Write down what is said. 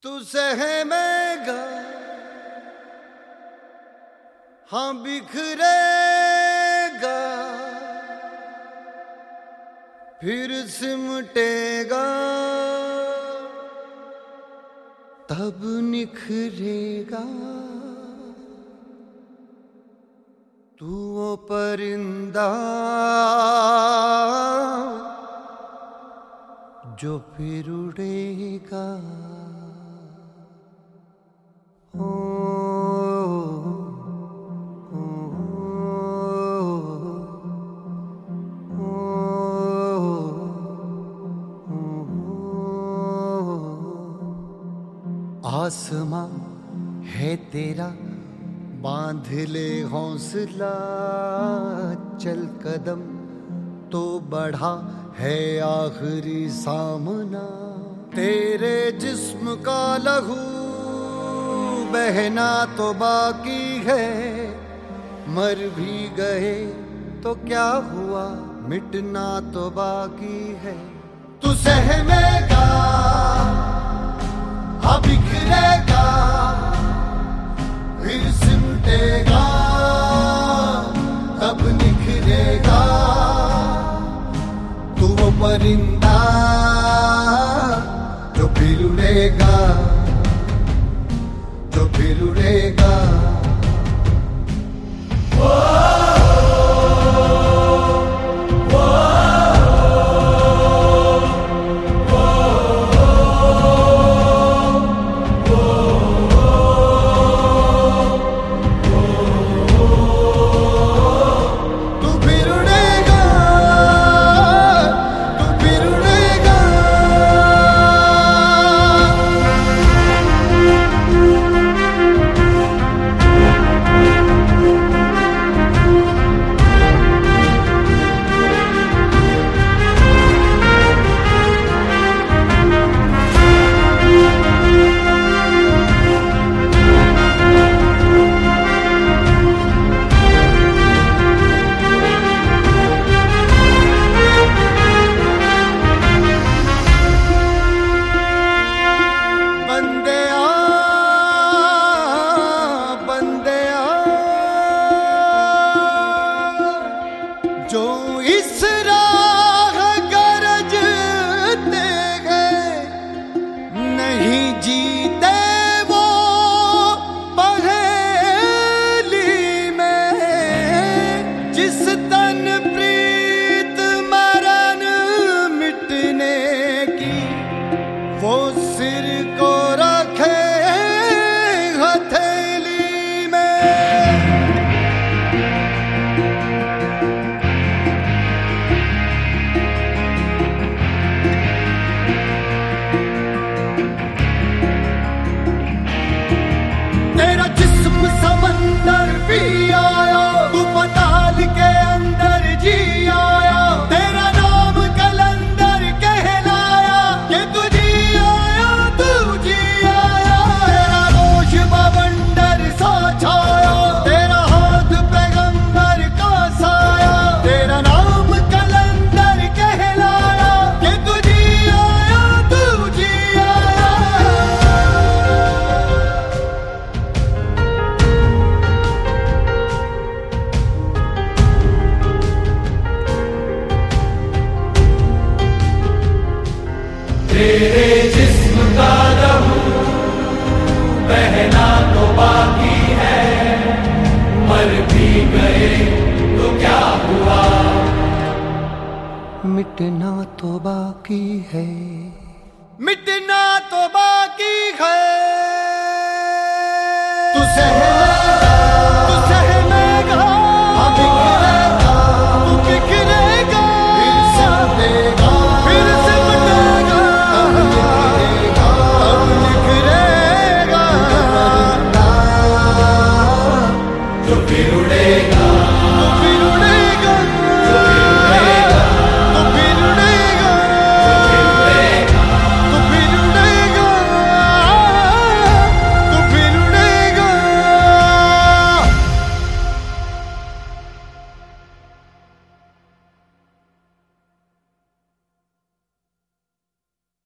तू सहमेगा, हाँ बिखरेगा, फिर सिमटेगा, तब निखरेगा। तू वो परिंदा जो फिर उड़ेगा। आसमां है तेरा, बांध ले हौसला, चल कदम तो बढ़ा है आखिरी सामना। तेरे जिस्म का लहू बहना तो बाकी है, मर भी गए तो क्या हुआ, मिटना तो बाकी है। तू सहमेगा, हाँ बिखरेगा, फिर सिमटेगा, तब निखरेगा। तू वो परिंदा जो फिर उड़ेगा, जो फिर उड़ेगा। जो इस राह गरजते हैं, नहीं जीते वो पहेली में। जिस तन प्रीत मरण मिटने की, वो सिर को रखे हथेली में। तेरा जिस्म समंदर भी आया, तू पताल के अंदर जी आया। तेरा नाम कलंदर कहलाया, कि तू जी आया, तू जी आया। तेरा रोश बवंडर सा छाया, तेरा हाथ पैगंबर का साया। तेरा नाम कलंदर कहलाया, कि तू जी आया, तू जी आया। तेरे जिस्म का लहू बहना तो बाकी है, मर भी गए तो क्या हुआ, मिटना तो बाकी है, मिटना तो बाकी है। तू